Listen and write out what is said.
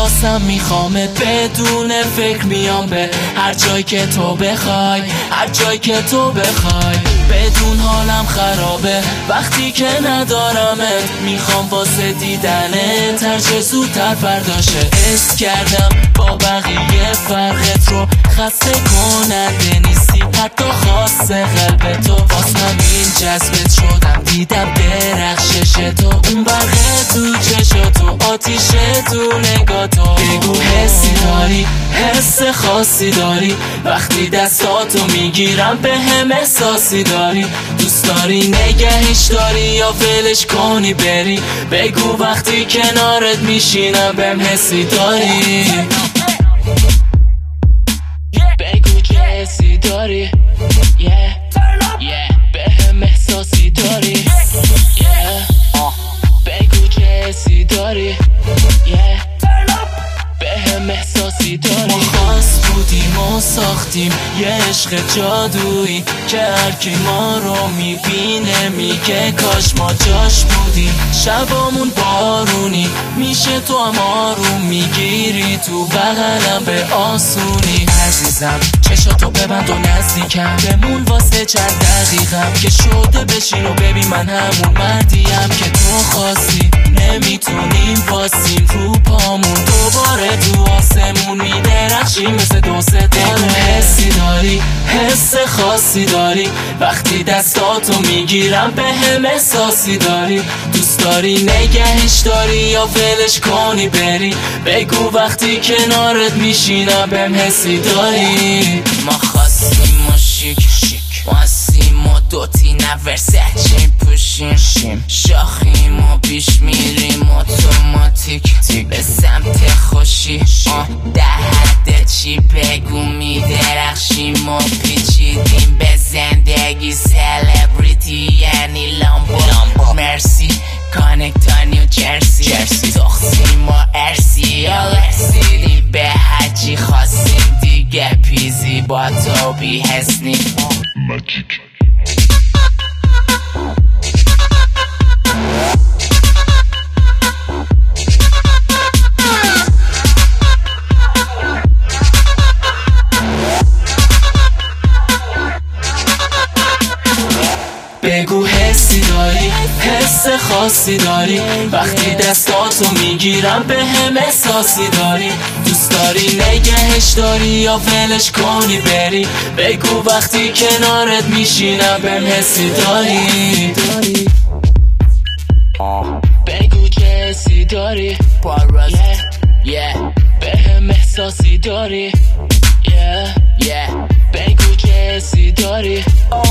احساسم میخوامه، بدون فکر میام به هر جای که تو بخوای، هر جای که تو بخوای. بدون حالم خرابه وقتی که ندارمت، میخوام واسه دیدنت هر چه زودتر فرداشه. حس کردم با بقیه فرقت رو، خسته کننده نیستی حتی خاص قلب تو. باز همین جذبت شدم، دیدم درخشش تو، اون برقه تو چشا تو، آتیش تو نگاه تو. بگو حسی داری، حس خاصی داری، وقتی دستاتو میگیرم به هم احساسی داری. دوست داری نگهش داری یا ولش کنی بری؟ بگو وقتی کنارت میشینم بهم حسی داری. بگو چه حسی داری، بهم احساسی داری. بگو چه حسی داری، بهم احساسی داری. ما خاص بودیم و ساختیم یه عشق جادویی که هرکی ما رو میبینه میگه کاش ما جاش بودیم. شبامون بارونی میشه، تو هم آروم میگیری تو بغلم به آسونی. عزیزم چشاتو ببند و نزدیکم بمون واسه چند دقیقم، که شده بشین و ببین من همون مردیم که تو خواستی. نمیتونیم واسیم رو پامون، دوباره تو آسمون میدرخشیم مثل دو ستاره. حسی داری، حس خاصی داری، وقتی دستاتو میگیرم به هم احساسی داری. دوست داری نگهش داری یا ولش کنی بری؟ بگو وقتی کنارت میشینم بهم حسی داری. ما خواستیم و شیک واسیم و دوتی نورسچیم پوشیم، شاخیم و پیش میریم اتوماتیک به سمت خوشی. در حد چی بگو میدرخشیم و پیچیدیم به زندگی. سلبریتی یعنی لامبو مرسی، کانکتا نیو جرسی، تخسیم و ارسی یا رسیدی به هرچی خواستیم دیگه. پیزی با تو بی حسنی ماجیک. بگو حسی داری، حس خاصی داری، وقتی دستاتو میگیرم به هم احساسی داری. دوست داری نگهش داری یا ولش کنی بری؟ بگو وقتی کنارت میشینم بهم حسی داری. بگو چه حسی داری، بهم احساسی داری. بگو چه حسی داری.